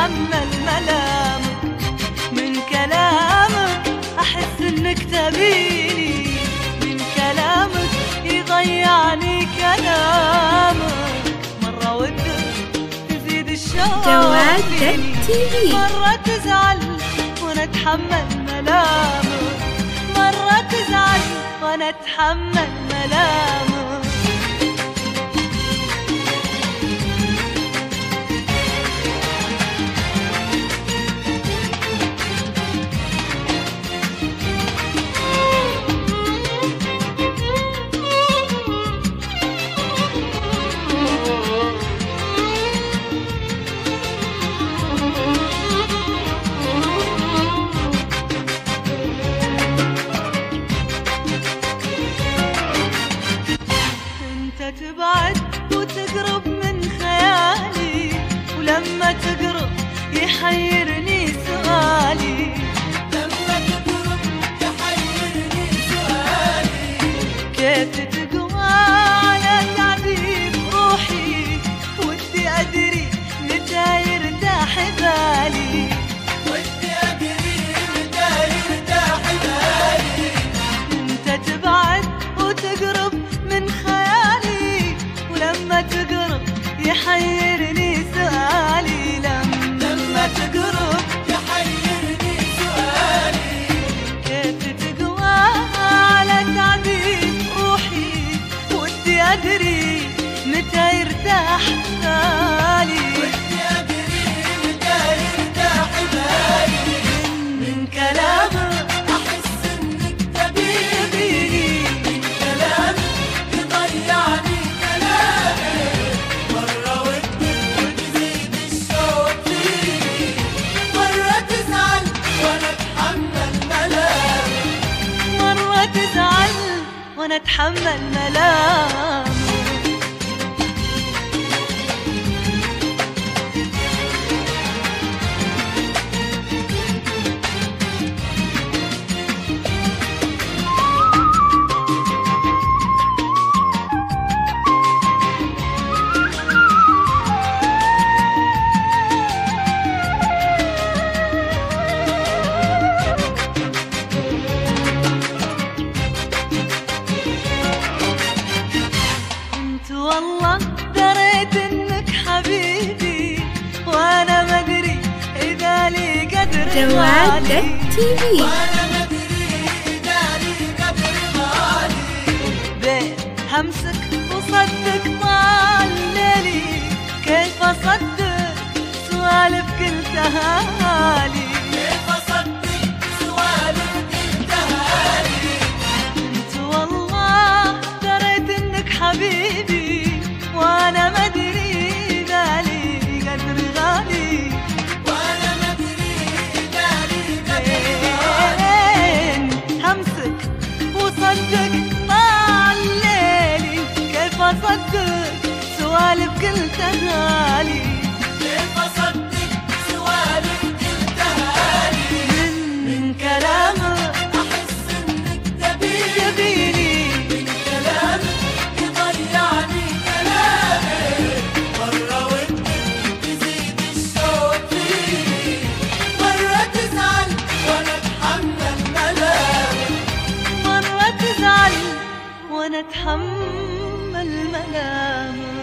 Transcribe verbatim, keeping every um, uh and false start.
اتحمل ملامك، من كلامك احس انك تبيني، من كلامك يضيعني كلامك، مرة ودك تزيد الشوق فيني، مرة تزعل وانا اتحمل ملامك، مرة تزعل وانا اتحمل ملامك. تبعد وتقرب من خيالي، ولما تقرب يحيرني سؤالي، لما تقرب يحيرني سؤالي، كيف تقوى على تعذيب روحي، ودي أدري متى يرتاح بالي، ودي أدري متى يرتاح بالي. انت تبعد وتقرب من خيالي، ولما تقرب يحيرني سؤالي، لما تقرب يحيرني سؤالي، كيف تقوى على تعذيب روحي، ودي أدري متى يرتاح بالي، ودي أدري متى يرتاح بالي. من كلامك أحس إنك تبيني، من كلامك يضيعني كلامي، مرة ودك وتزيد الشوق فيني، مرة تزعل وأنا أتحمل ملامك، مرة تزعل وأنا أتحمل ملامك. والله دريت انك حبيبي، وانا ما ادري اذا لي قدر غالي، وانا ما ادري اذا لي قدر غالي، بين همسك وصدق طال ليلي، كيف اصدق سوالف قلتها لي، كيف اصدق سوالف قلتها لي. انت والله دريت انك حبيبي، وانا ما ادري ذالي قدر غالي، وانا ما ادري ذالي قدر غالي، همسك وصدق طال ليلي، كيف اصدق سوالف قلتها لي، كيف اصدق سوالف قلتها لي. من, من كلامك احس انك تبيني، من كلامك يضيعني كلامي، مرة ودك تزيد الشوق فيني، مرة تزعل وانا اتحمل ملامك، مرة تزعل وانا اتحمل ملامك.